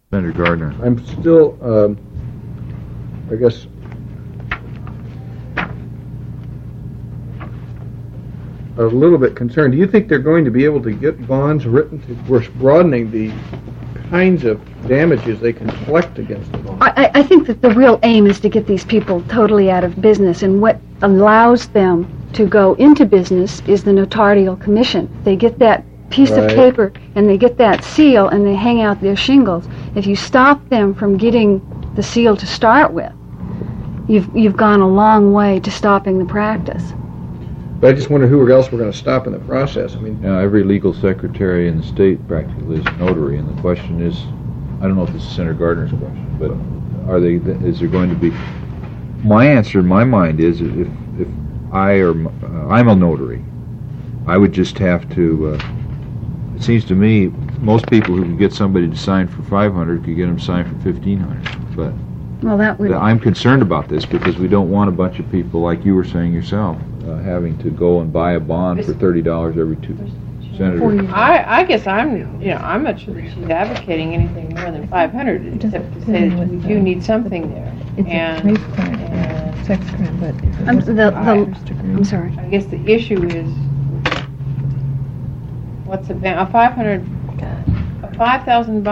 Senator Gardner. I'm still, I guess, a little bit concerned. Do you think they're going to be able to get bonds written we're broadening the kinds of damages they can collect against the bond? I think that the real aim is to get these people totally out of business, and what allows them to go into business is the notarial commission. They get that piece of paper and they get that seal and they hang out their shingles. If you stop them from getting the seal to start with, you've gone a long way to stopping the practice. But I just wonder who else we're going to stop in the process. I mean, Every legal secretary in the state practically is a notary, and the question is, I don't know if this is Senator Gardner's question, but is there going to be? My answer in my mind is, if I'm a notary, I would just have to. It seems to me most people who can get somebody to sign for $500 could get them signed for $1,500. But well, that would. I'm concerned about this because we don't want a bunch of people, like you were saying yourself, having to go and buy a bond for $30 every two. Senator. I guess I'm not sure that she's advocating anything more than $500, except to say that we do need something there. It's a rape crime, sex crime, but I'm sorry. I guess the issue is what's a $5,000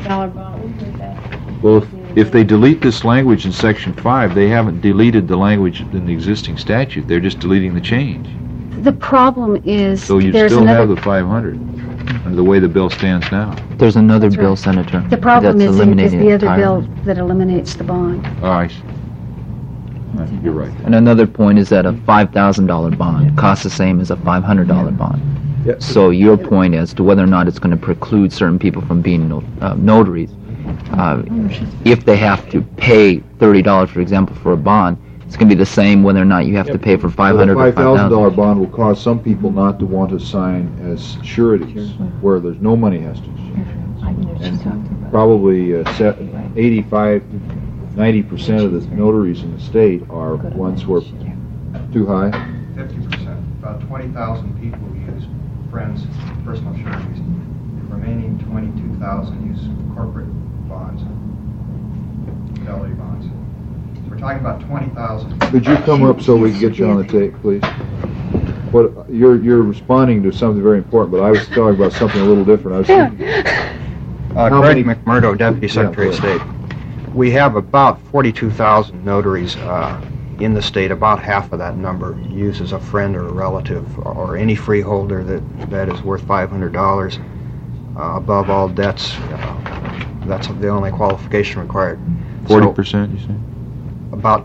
bond? Well, if they delete this language in Section 5, they haven't deleted the language in the existing statute. They're just deleting the change. The problem is so you still have the 500 under the way the bill stands now. There's another bill, Senator. The problem that's is eliminating the other entirely. bill that eliminates the bond. Oh, I see. You're right. And another point is that a $5,000 bond costs the same as a $500 bond. Yep. So your point as to whether or not it's going to preclude certain people from being notaries, if they have to pay $30, for example, for a bond, it's going to be the same whether or not you have to pay for $500 or $5,000. $5,000 bond will cause some people not to want to sign as sureties, where there's no money has to exchange. And probably 85, 90% of the notaries in the state are ones who are too high. 50%. About 20,000 people use friends' personal sureties. The remaining 22,000 use corporate bonds, fidelity bonds. So we're talking about 20,000. Could you come up so we can get you on the tape, please? What you're responding to something very important, but I was talking about something a little different. I was thinking, Greg McMurdo, Deputy Secretary of State. We have about 42,000 notaries in the state. About half of that number uses a friend or a relative or any freeholder that is worth $500 above all debts. That's the only qualification required. 40%, you say? About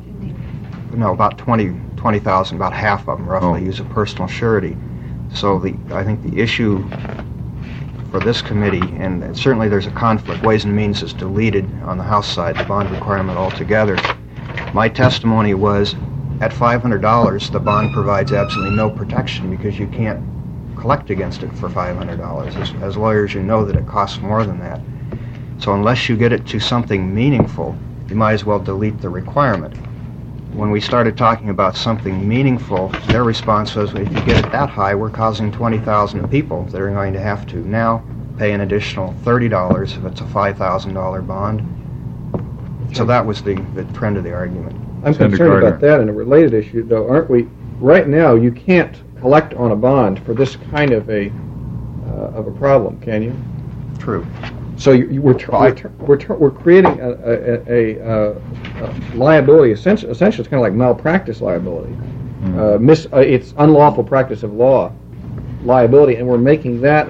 20,000, about half of them roughly use a personal surety. So I think the issue for this committee, and certainly there's a conflict, Ways and Means has deleted on the House side the bond requirement altogether. My testimony was at $500 the bond provides absolutely no protection because you can't collect against it for $500. As lawyers, you know that it costs more than that. So unless you get it to something meaningful, you might as well delete the requirement. When we started talking about something meaningful, their response was, if you get it that high, we're causing 20,000 people that are going to have to now pay an additional $30 if it's a $5,000 bond. So that was the trend of the argument. I'm concerned about that in a related issue, though, aren't we? Right now, you can't collect on a bond for this kind of a problem, can you? True. So we're creating a liability. Essentially, it's kind of like malpractice liability. It's unlawful practice of law liability, and we're making that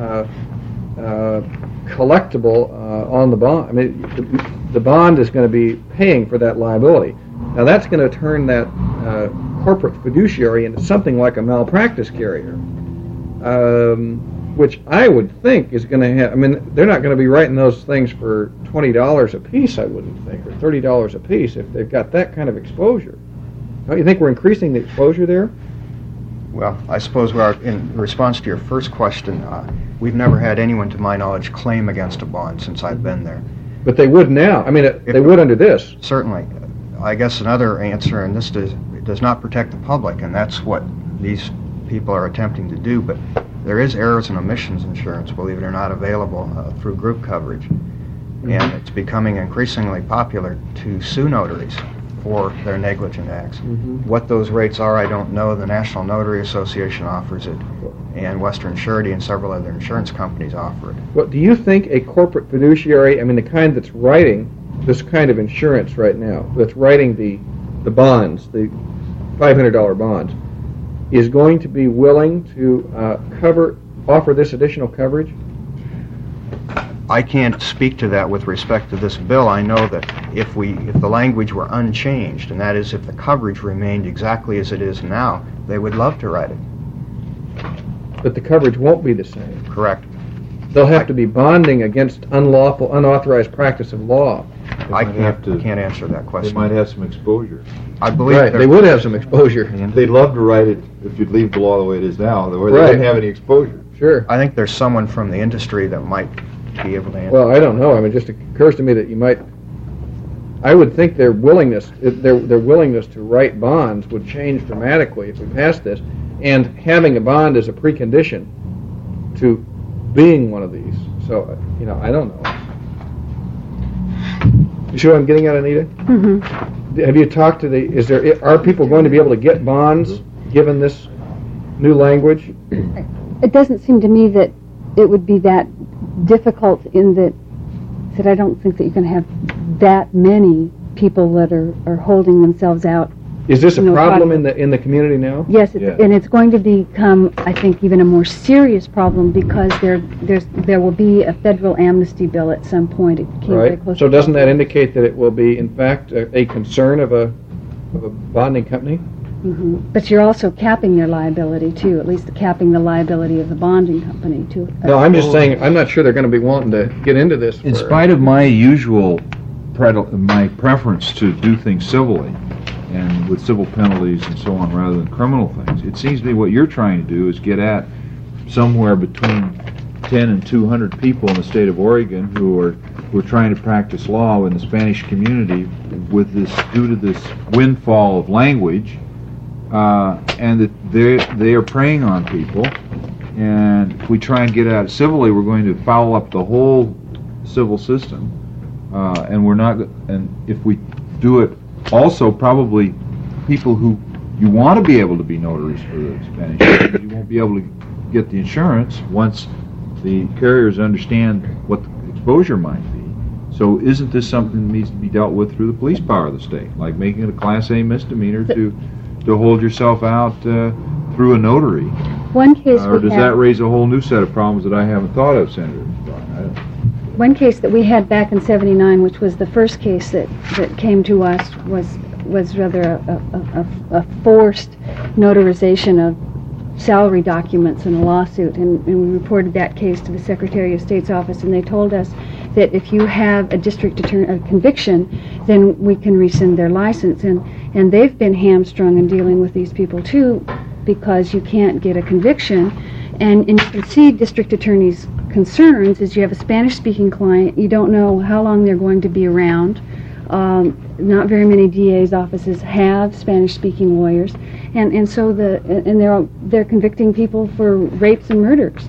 collectible on the bond. I mean, the bond is going to be paying for that liability. Now that's going to turn that corporate fiduciary into something like a malpractice carrier. Which I would think is going to have, I mean, they're not going to be writing those things for $20 a piece, I wouldn't think, or $30 a piece if they've got that kind of exposure. Don't you think we're increasing the exposure there? Well, I suppose we are. In response to your first question, we've never had anyone, to my knowledge, claim against a bond since I've been there. But they would now. I mean, they would under this. Certainly. I guess another answer, and this does not protect the public, and that's what these people are attempting to do, but there is errors and omissions insurance, believe it or not, available through group coverage. and it's becoming increasingly popular to sue notaries for their negligent acts. What those rates are, I don't know. The National Notary Association offers it, and Western Surety and several other insurance companies offer it. What do you think a corporate fiduciary, I mean the kind that's writing this kind of insurance right now, that's writing the bonds, the $500 bonds, is going to be willing to offer this additional coverage? I can't speak to that with respect to this bill. I know that if the language were unchanged, and that is if the coverage remained exactly as it is now, they would love to write it. But the coverage won't be the same. Correct. They'll have to be bonding against unlawful, unauthorized practice of law. I can't answer that They question. might have some exposure. I believe Right, they would have some exposure. They'd love to write it if you'd leave the law the way it is now, where they Right. wouldn't have any exposure. Sure. I think there's someone from the industry that might be able to answer. Well, I don't know. I mean, it just occurs to me that you might. I would think their willingness to write bonds would change dramatically if we passed this, and having a bond is a precondition to being one of these. So, I don't know. You see what I'm getting at, Anita? Mm-hmm. Have you talked to are people going to be able to get bonds given this new language? It doesn't seem to me that it would be that difficult in that I don't think that you can have that many people that are holding themselves out. Is this a problem in the community now? Yes, Yeah. and it's going to become, I think, even a more serious problem because there will be a federal amnesty bill at some point. It came very Right. close So to doesn't that indicate that it will be, in fact, a concern of a bonding company? Mm-hmm. But you're also capping their liability too, at least capping the liability of the bonding company too. No, I'm just saying, I'm not sure they're going to be wanting to get into this. In spite of my usual my preference to do things civilly and with civil penalties and so on rather than criminal things, it seems to me what you're trying to do is get at somewhere between 10 and 200 people in the state of Oregon who are trying to practice law in the Spanish community with this, due to this windfall of language, and that they are preying on people. And if we try and get at it civilly, we're going to foul up the whole civil system. And we're not. And if we do it, also probably people who you want to be able to be notaries for the Spanish, you won't be able to get the insurance once the carriers understand what the exposure might be. So isn't this something that needs to be dealt with through the police power of the state, like making it a Class A misdemeanor to hold yourself out through a notary? One case Or does that raise a whole new set of problems that I haven't thought of, Senator? One case that we had back in '79, which was the first case that came to us, was rather a forced notarization of salary documents in a lawsuit, and we reported that case to the Secretary of State's office, and they told us that if you have a district attorney conviction, then we can rescind their license, and they've been hamstrung in dealing with these people too, because you can't get a conviction, and you can see district attorneys' concerns is you have a Spanish-speaking client, you don't know how long they're going to be around. Not very many DA's offices have Spanish-speaking lawyers, and so they're convicting people for rapes and murders.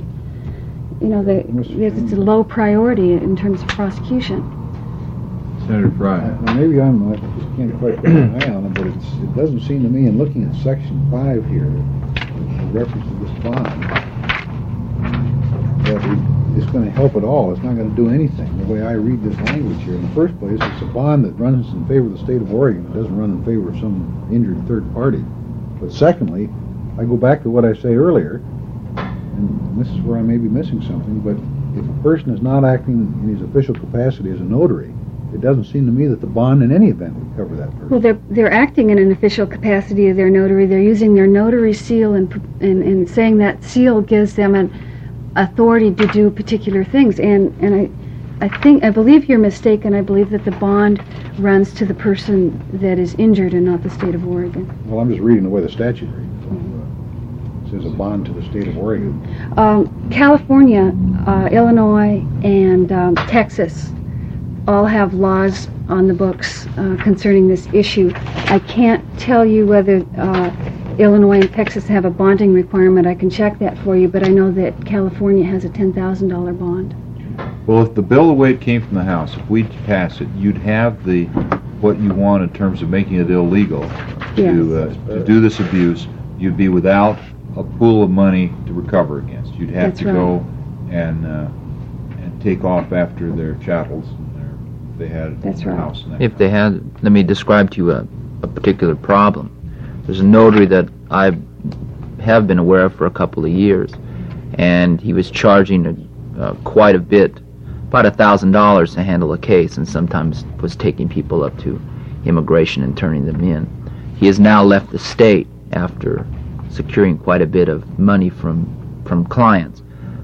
It's a low priority in terms of prosecution. Senator Frye. Now, maybe I just can't quite put my eye on it, but it doesn't seem to me, in looking at Section 5 here, in reference to this bond, that it's going to help at all. It's not going to do anything. The way I read this language here, in the first place, it's a bond that runs in favor of the state of Oregon. It doesn't run in favor of some injured third party. But secondly, I go back to what I say earlier, and this is where I may be missing something, but if a person is not acting in his official capacity as a notary, it doesn't seem to me that the bond in any event would cover that person. Well, they're acting in an official capacity as their notary. They're using their notary seal and saying that seal gives them an authority to do particular things. And I believe you're mistaken. I believe that the bond runs to the person that is injured and not the state of Oregon. Well, I'm just reading the way the statute reads. It says a bond to the state of Oregon. California, Illinois, and Texas all have laws on the books concerning this issue. I can't tell you whether Illinois and Texas have a bonding requirement. I can check that for you, but I know that California has a $10,000 bond. Well, if the bill, the way it came from the House, if we pass it, you'd have what you want in terms of making it illegal to do this abuse. You'd be without a pool of money to recover against. You'd have That's to go and take off after their chattels and they had That's a right. house. And that If they had, let me describe to you a particular problem. There's a notary that I have been aware of for a couple of years, and he was charging quite a bit, about $1,000 to handle a case, and sometimes was taking people up to immigration and turning them in. He has now left the state after securing quite a bit of money from clients.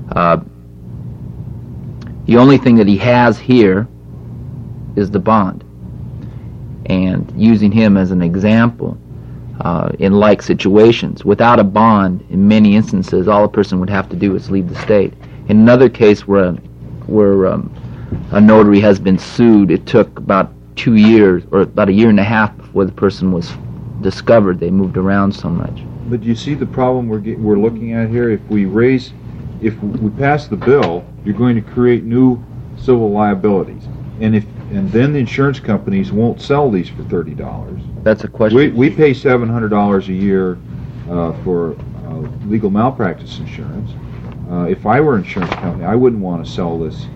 The only thing that he has here is the bond. And using him as an example, in like situations, without a bond, in many instances, all a person would have to do is leave the state. In another case where a notary has been sued, it took about 2 years, or about 1.5 years before the person was discovered. They moved around so much. But you see the problem we're looking at here? If we pass the bill, you're going to create new civil liabilities. And then the insurance companies won't sell these for $30. That's a question. We pay $700 a year for legal malpractice insurance. If I were an insurance company, I wouldn't want to sell this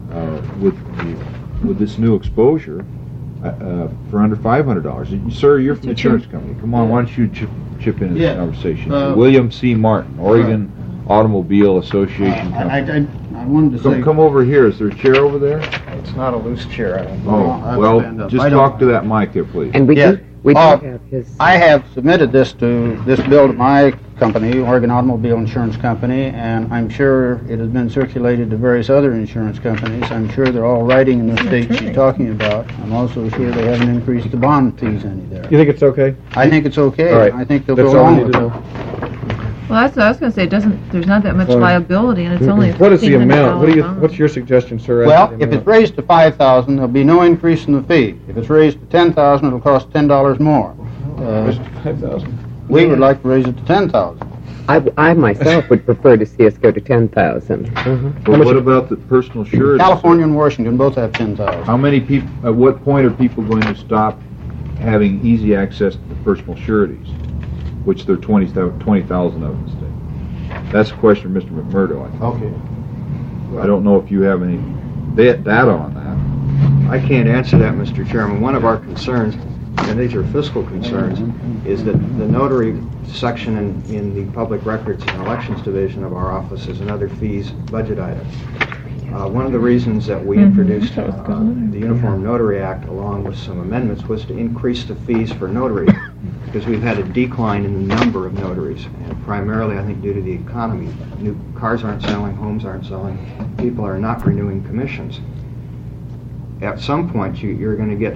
with this new exposure for under $500. Sir, you're from the insurance company. Come on, why don't you chip into this conversation? William C. Martin, Oregon Automobile Association Company. I wanted to say... Come over here. Is there a chair over there? It's not a loose chair. Oh, well, just talk to that mic there, please. And we do have his... I have submitted this bill to my company, Oregon Automobile Insurance Company, and I'm sure it has been circulated to various other insurance companies. I'm sure they're all writing in the states you're talking about. I'm also sure they haven't increased the bond fees any there. You think it's okay? I think it's okay. All right. I think they'll That's go all I along need with to it. know. Well, that's what I was going to say. There's not that much liability, and it's only a What is the amount? $1,500 What's your suggestion, sir? Well, if it's raised to $5,000, there'll be no increase in the fee. If it's raised to $10,000, it'll cost $10 more. We would like to raise it to $10,000. I myself would prefer to see us go to 10,000. But what about the personal surety? California and Washington both have 10,000. How many people? At what point are people going to stop having easy access to the personal sureties, which there are 20,000 of in the state? That's a question for Mr. McMurdo, I think. Okay. I don't know if you have any data on that. I can't answer that, Mr. Chairman. One of our concerns, and these are fiscal concerns, is that the notary section in the Public Records and Elections Division of our office is another fees budget item. One of the reasons that we introduced the Uniform Notary Act along with some amendments was to increase the fees for notaries because we've had a decline in the number of notaries, and primarily I think due to the economy. New cars aren't selling, homes aren't selling, people are not renewing commissions. At some point you're going to get,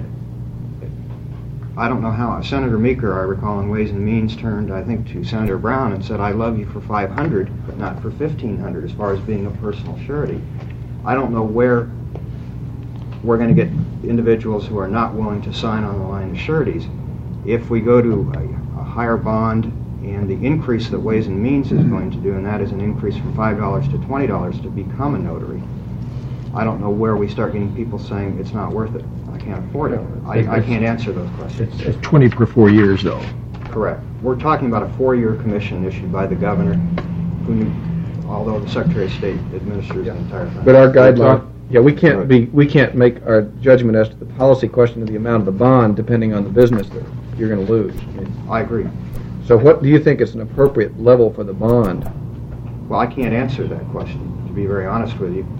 I don't know how, Senator Meeker, I recall, in Ways and Means turned, I think, to Senator Brown and said, I love you for $500, but not for $1,500 as far as being a personal surety. I don't know where we're going to get individuals who are not willing to sign on the line of sureties. If we go to a higher bond and the increase that Ways and Means is going to do, and that is an increase from $5 to $20 to become a notary, I don't know where we start getting people saying it's not worth it. I can't afford it. I can't answer those questions. It's 20 per 4 years, though. Correct. We're talking about a 4-year commission issued by the governor, who, although the Secretary of State administers the entire thing. But our guideline, we can't make our judgment as to the policy question of the amount of the bond depending on the business that you're going to lose. I agree. So what do you think is an appropriate level for the bond? Well, I can't answer that question, to be very honest with you.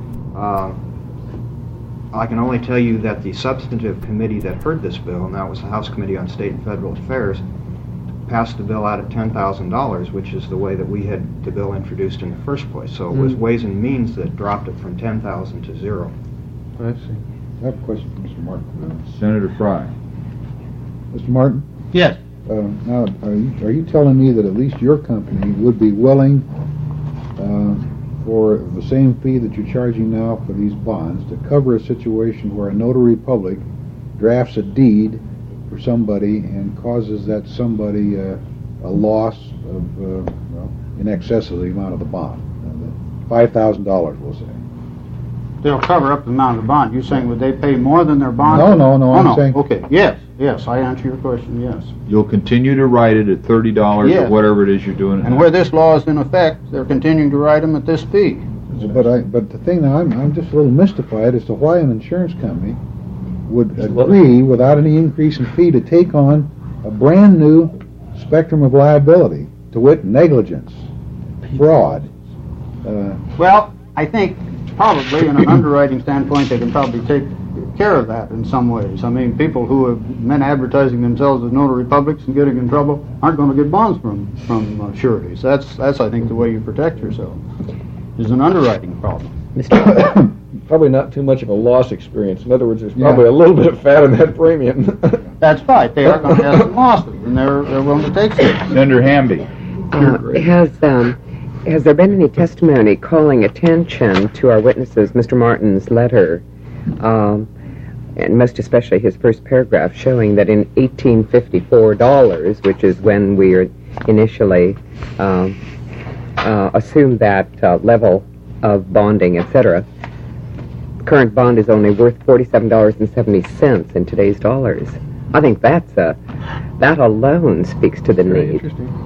I can only tell you that the substantive committee that heard this bill, and that was the House Committee on State and Federal Affairs, passed the bill out at $10,000, which is the way that we had the bill introduced in the first place. So it was Ways and Means that dropped it from 10,000 to 0. I see. I have a question for Mr. Martin. Senator Fry. Mr. Martin? Yes. Now, are you telling me that at least your company would be willing for the same fee that you're charging now for these bonds to cover a situation where a notary public drafts a deed for somebody and causes that somebody a loss of in excess of the amount of the bond, $5,000, we'll say? they'll cover up the amount of the bond. You're saying would they pay more than their bond? No, I'm saying. Okay, yes, I answer your question, yes. You'll continue to write it at $30 Yeah. or whatever it is you're doing. And where this law is in effect, they're continuing to write them at this fee. But the thing that I'm just a little mystified as to why an insurance company would agree without any increase in fee to take on a brand new spectrum of liability, to wit, negligence, fraud. Well, I think probably in an underwriting standpoint, they can probably take care of that in some ways. I mean, people who have been advertising themselves as notary publics and getting in trouble aren't going to get bonds from sureties. That's I think the way you protect yourself. Is an underwriting problem. Probably not too much of a loss experience. In other words, there's probably a little bit of fat in that premium. That's right. They are going to have some losses, and they're willing to take some. Senator Hamby. Has there been any testimony calling attention to our witnesses, Mr. Martin's letter, and most especially his first paragraph, showing that in $1854, which is when we initially assumed that level of bonding, etc., current bond is only worth $47.70 in today's dollars. I think that alone speaks to the need.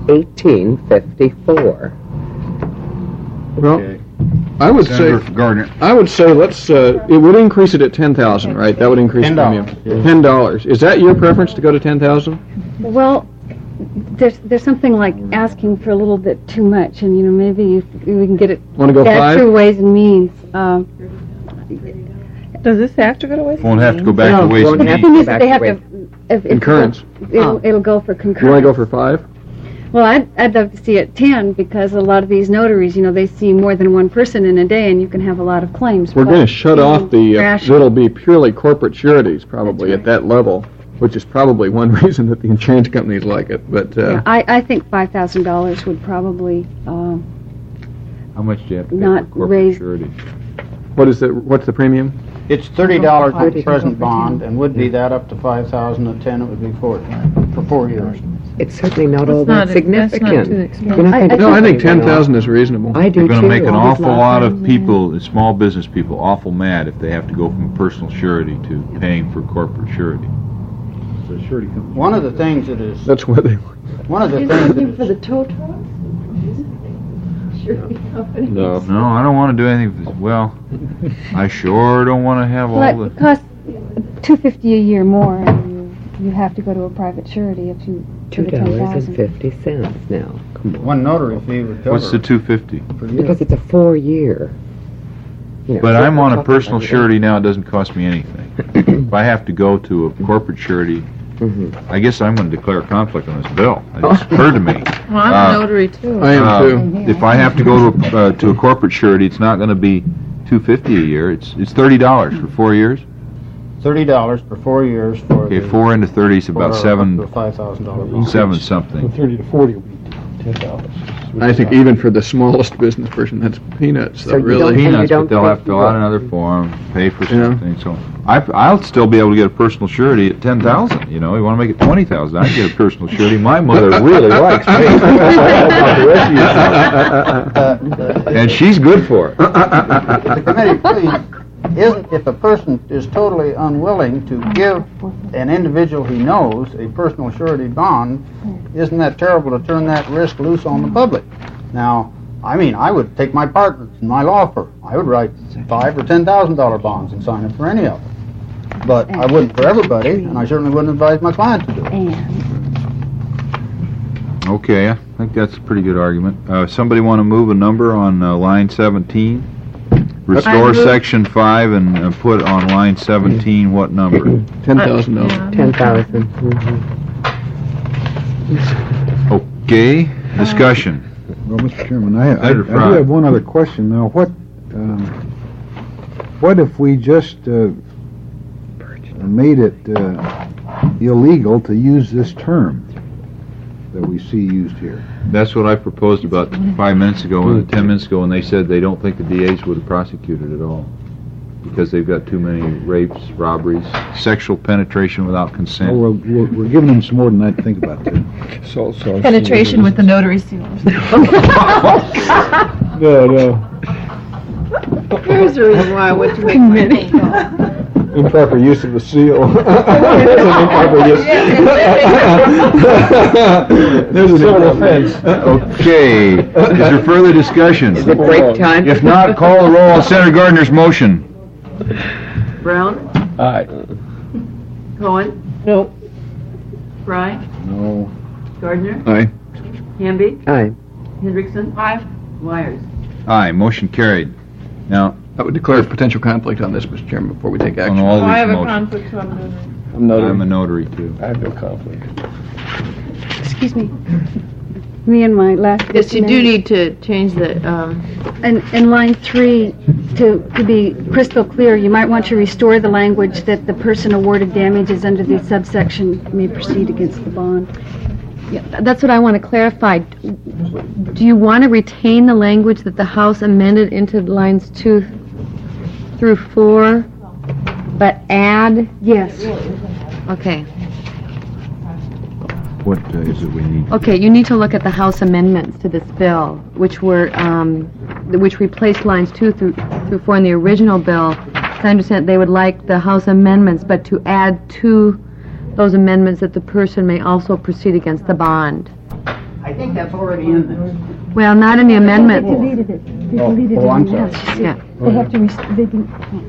1854. Well, I would Senator say Gardner. let's. It would increase it at 10,000, right? That would increase the premium. $10. Is that your preference to go to 10,000? Well, there's something like asking for a little bit too much, and maybe we can get it Want to go back 5? through Ways and Means. Does this have to go to Ways and Won't have to go back to Ways and The Means. thing is that they have to. If Concurrence. It'll go for concurrence. You want to go for 5? Well, I'd love to see it 10 because a lot of these notaries, they see more than one person in a day, and you can have a lot of claims. We're going to shut off the. rational. It'll be purely corporate sureties probably at that level, which is probably one reason that the insurance companies like it. But I think $5,000 would probably How much do you have to pay not for corporate raise- surety? what's the premium? It's $30 for the present bond, and would be that up to $5,000. At 10, it would be 40 for 4 years. It's certainly not all That's that not- that's not significant. too expensive. You're not going to No, I think pay that 10,000 is reasonable. I do You're going too. to make an awful lot of people, small business people, awful mad if they have to go from personal surety to paying for corporate surety. So surety company. One of the things that is That's where they. one of the things that is, the tow truck? No. No, I don't want to do anything. Well, I sure don't want to have all Well, the. it costs $250 a year more, and you have to go to a private surety if you do the 10,000. $2.50 now. Come on. one notary fee would cover What's the 250? per year. Because it's a 4-year. But I'm on a personal surety now. It doesn't cost me anything. If I have to go to a corporate surety, I guess I'm going to declare a conflict on this bill. It just occurred to me. Well, I'm a notary too. I am too. If I have to go to a corporate surety, it's not going to be $250 a year. It's $30 for 4 years. $30 for 4 years for Okay, the 4 into 30 is about for seven up to $5,000 bond. something. 30 to 40 will be $10. I think even for the smallest business person, that's peanuts. So you really. don't- Peanuts, you but they'll think have to fill you out will. another form, pay for Yeah. something. So I'll still be able to get a personal surety at 10,000. You want to make it 20,000? I can get a personal surety. My mother really likes me. And she's good for it. The committee, please, if a person is totally unwilling to give an individual he knows a personal surety bond, isn't that terrible to turn that risk loose on the public? Now, I mean, I would take my partners in my law firm. I would write $5,000 or $10,000 bonds and sign up for any of them. But I wouldn't for everybody, and I certainly wouldn't advise my client to do it. Okay, I think that's a pretty good argument. Somebody want to move a number on line 17? Restore section 5 and put on line 17 what number? $10,000. 10,000. Okay, discussion. Well, Mr. Chairman, I Senator do Frye. have one other question now. What if we just made it illegal to use this term that we see used here? That's what I proposed about 5 minutes ago, and 10 minutes ago, and they said they don't think the DAs would have prosecuted at all because they've got too many rapes, robberies, sexual penetration without consent. Oh, we're giving them some more than that to think about, too. So Penetration with the notary seals. No. Here's the reason why I went to make my phone call. Improper use of the seal. Improper use. There's a civil offense. Okay, is there further discussion? Is it break time? If not, call the roll on Senator Gardner's motion. Brown? Aye. Cohen? No. Fry? No. Gardner? Aye. Hamby? Aye. Hendrickson? Aye. Wires? Aye, motion carried. Now, I would declare a potential conflict on this, Mr. Chairman, before we take on action. all Oh, I have these a motions, conflict, so I'm doing it. I'm notary. I'm a notary too. I have no conflict. Excuse me. Me and my last. Yes, you do need to change the, In line 3, to be crystal clear, you might want to restore the language that the person awarded damages under the subsection may proceed against the bond. Yeah, that's what I want to clarify. Do you want to retain the language that the House amended into lines 2 through 4, but add? Yes. Okay. What is it we need? Okay, you need to look at the House amendments to this bill, which were, which replaced lines 2 through 4 in the original bill. So I understand they would like the House amendments, but to add to those amendments that the person may also proceed against the bond. I think that's already in there. Well, not in the amendment. They deleted it. They deleted it. I'm in the sorry. House. Yeah. They have to, they can,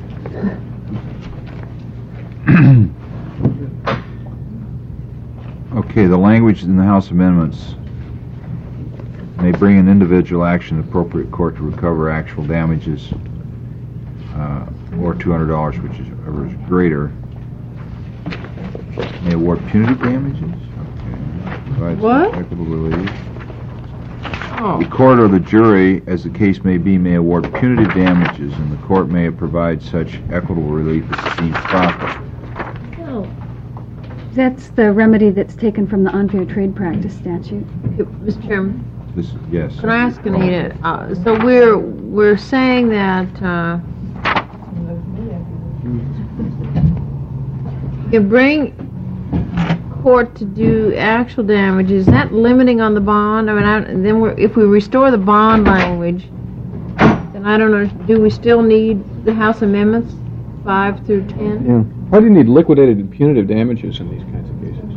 Okay, the language in the House amendments may bring an individual action in appropriate court to recover actual damages or $200, which is greater. May award punitive damages. Okay. Provides What? equitable relief. oh. The court or the jury, as the case may be, may award punitive damages, and the court may provide such equitable relief as seems proper. that's the remedy that's taken from the unfair trade practice statute. Mr. Chairman, This, yes. can I ask Anita, so we're saying that, you can bring court to do actual damage, is that limiting on the bond? I mean, if we restore the bond language, then I don't know, do we still need the House amendments, 5 through 10? Yeah. Why do you need liquidated and punitive damages in these kinds of cases?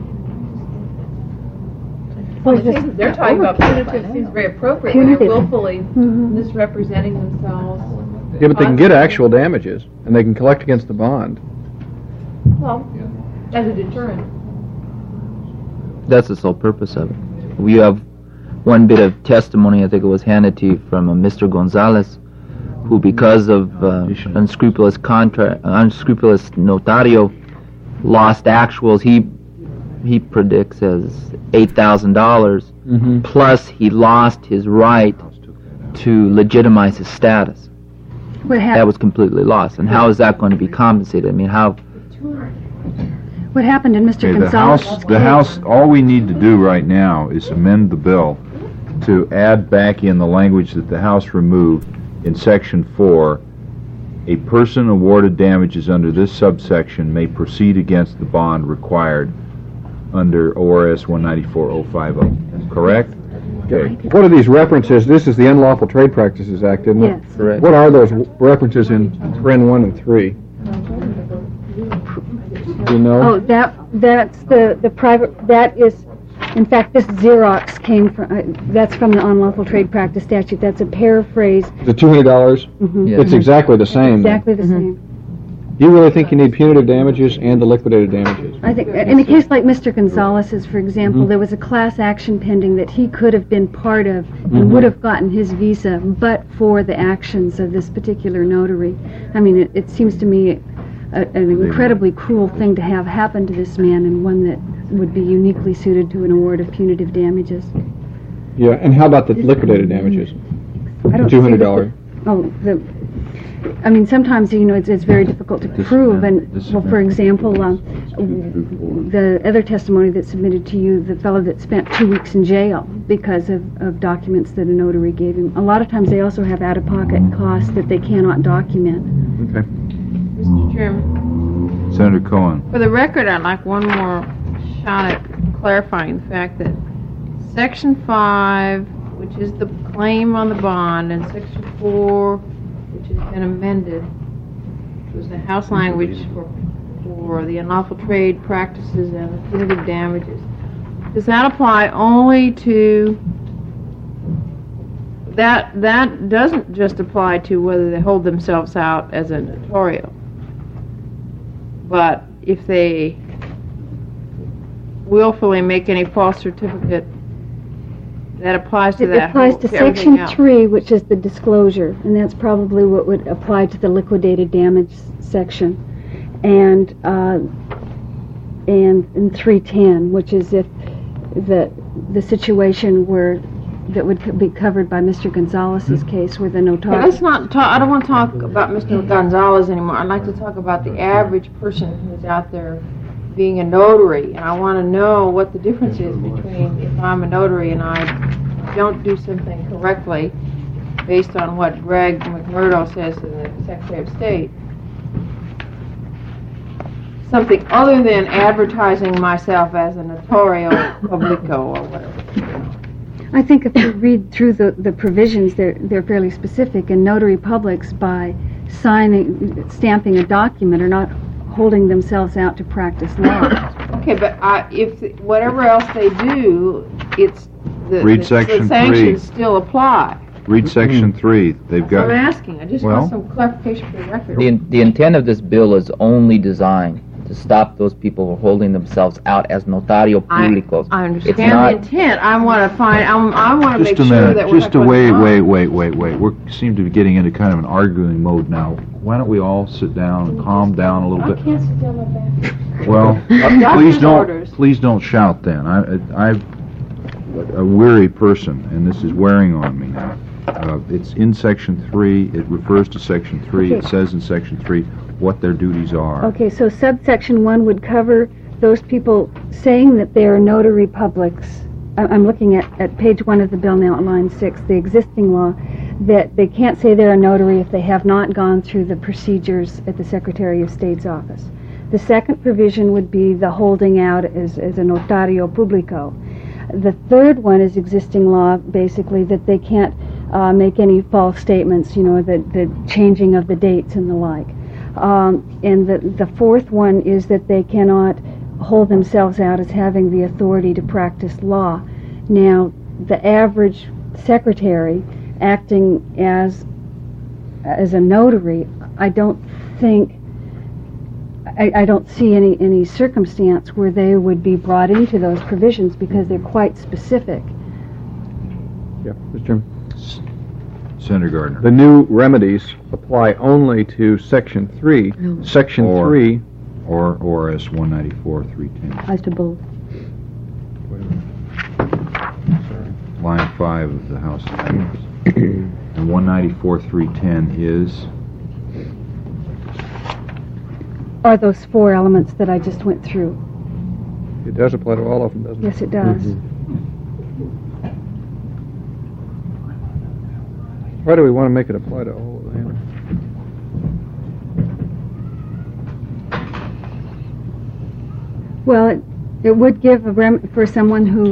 They're talking about punitive, seems very appropriate when they're willfully misrepresenting themselves. Yeah, but they can get actual damages, and they can collect against the bond. Well, as a deterrent. That's the sole purpose of it. We have one bit of testimony, I think it was handed to you, from Mr. Gonzalez, who, because of unscrupulous notario, lost actuals. He predicts as $8,000. Plus, he lost his right to legitimize his status. What That happened? was completely lost. And how is that going to be compensated? I mean, how? What happened in Mr. Okay, Gonzalez's the House, all we need to do right now is amend the bill to add back in the language that the House removed in Section 4. A person awarded damages under this subsection may proceed against the bond required under ORS 194.050. Correct? Okay. What are these references? This is the Unlawful Trade Practices Act, isn't it? Yes. Correct. What are those references in Ren 1 and 3? Do you know? Oh, that's the private, that is, in fact, this Xerox came from, that's from the unlawful trade practice statute. That's a paraphrase. The $200? Yeah. It's exactly the same. then. Exactly the same. Do you really think you need punitive damages and the liquidated damages? I think, in a case like Mr. Gonzalez's, for example, there was a class action pending that he could have been part of and would have gotten his visa, but for the actions of this particular notary. I mean, it seems to me an incredibly cruel thing to have happen to this man, and one that would be uniquely suited to an award of punitive damages. Yeah, and how about the liquidated damages? I don't The see $200. I mean, sometimes, you know, it's very difficult to prove, and, well, for example, the other testimony that's submitted to you, the fellow that spent 2 weeks in jail because of documents that a notary gave him. A lot of times they also have out-of-pocket costs that they cannot document. Okay. Mr. Chairman, Senator Cohen. for the record, I'd like one more shot at clarifying the fact that Section 5, which is the claim on the bond, and Section 4, which has been amended, which was the House language for the unlawful trade practices and the punitive damages. Does that apply only to that? That doesn't just apply to whether they hold themselves out as a notarial, but if they willfully make any false certificate, that applies to It that. applies to everything Section else. 3, which is the disclosure, and that's probably what would apply to the liquidated damage section. And in 310, which is if the situation where that would be covered by Mr. Gonzalez's case, where the Yeah, notarial. let's not talk. I don't want to talk about Mr. Gonzalez anymore. I'd like to talk about the average person who's out there being a notary, and I want to know what the difference is between if I'm a notary and I don't do something correctly, based on what Greg McMurdo says to the Secretary of State. Something other than advertising myself as a notario publico or whatever. I think if you read through the provisions, they're fairly specific, and notary publics, by stamping a document, are not holding themselves out to practice law. Okay, but if whatever else they do, it's Read Section the sanctions still apply. Read Section 3. They've That's what got. I'm asking. I just want some clarification for the record. The intent of this bill is only designed to stop those people who are holding themselves out as notario públicos. I It's understand not- the intent. I want to find. I want to make Just a sure minute. that we're Just not a going wait. wrong. We seem to be getting into kind of an arguing mode now. Why don't we all sit down and calm down a little I bit? can't sit down like that. Well, Doctor's orders. please don't shout then. I'm a weary person, and this is wearing on me now. It's in Section 3. It refers to Section 3. It Okay. says in Section 3 what their duties are. Okay, so subsection 1 would cover those people saying that they are notary publics. I'm looking at page 1 of the bill now, line 6, the existing law, that they can't say they're a notary if they have not gone through the procedures at the Secretary of State's office. The second provision would be the holding out as a notario publico. The third one is existing law, basically, that they can't make any false statements, the changing of the dates and the like. And the fourth one is that they cannot hold themselves out as having the authority to practice law. Now, the average secretary acting as a notary, I don't see any circumstance where they would be brought into those provisions because they're quite specific. Yeah, Mr. Chairman. Senator Gardner. The new remedies apply only to Section 3. Section 3. Or ORS 194.310. As to both. Line 5 of the House Amendments. And 194.310 is. Are those 4 elements that I just went through? It does apply to all of them, doesn't it? Yes, it does. Why do we want to make it apply to all of them? Well, it would give a for someone who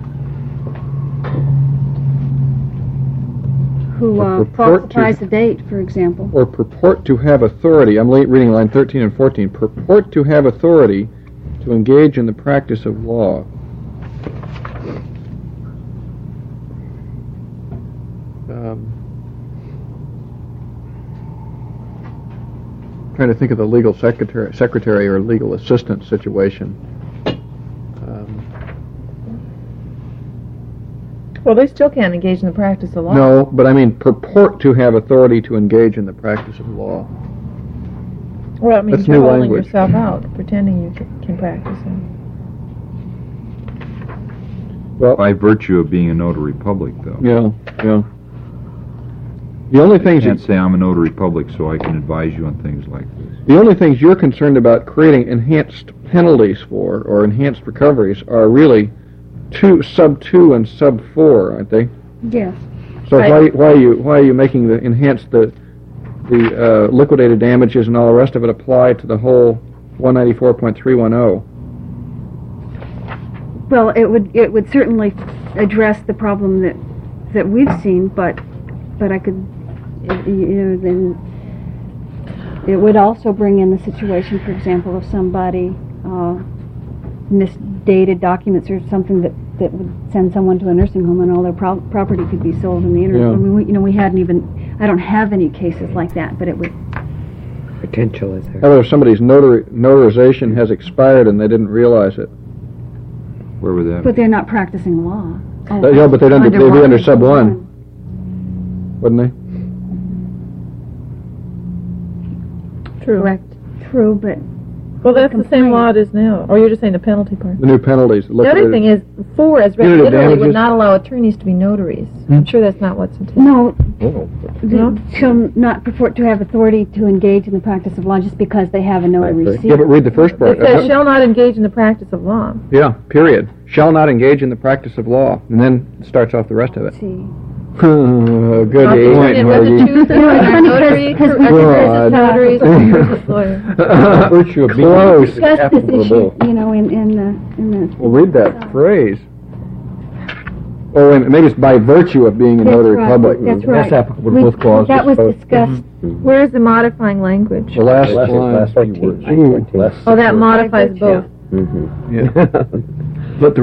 falsifies a date, for example. Or purport to have authority. I'm reading line 13 and 14. Purport to have authority to engage in the practice of law. Trying to think of the legal secretary or legal assistant situation. Well, they still can't engage in the practice of law. No, but I mean purport to have authority to engage in the practice of law. Well, it means That's you're new holding language. yourself out, pretending you can practice it. Well, By virtue of being a notary public, though. yeah. The only You things can't say I'm a notary public so I can advise you on things like this. the only things you're concerned about creating enhanced penalties for or enhanced recoveries are really sub 2 and sub 4, aren't they? Yes. So Right. why are you making the liquidated damages and all the rest of it apply to the whole 194.310? Well, it would certainly address the problem that we've seen, but I could then it would also bring in the situation, for example, of somebody misdated documents or something that would send someone to a nursing home and all their property could be sold in the interim. Yeah. I mean, we hadn't even, I don't have any cases like that, but it would. Potential is there. How about if somebody's notarization has expired and they didn't realize it? Where would that But they're not practicing law. Yeah, but they'd be under sub 1, one. wouldn't they? True. Correct. True, but Well, that's the same law it is now. Or you're just saying the penalty part. The new penalties. The other thing is, 4 as read Punitive literally would damages. not allow attorneys to be notaries. I'm sure that's not what's intended. no, No? shall not purport to have authority to engage in the practice of law just because they have a notary receipt. Yeah, but read the first part. It says shall not engage in the practice of law. Yeah, period. Shall not engage in the practice of law. And then it starts off the rest of it. See. Good Not point, between whether Margie. choose are notary because versus notaries versus lawyer. Virtue of being We discussed this applicable. issue, in the. Well, read that phrase. Oh, wait a minute, maybe it's by virtue of being a That's notary right, public. that's right. That's applicable to We- both clauses. That was both. discussed. Where's the modifying language? The last line. Last few words. Ooh. Oh, that modifies both. Mm-hmm. Yeah. Let the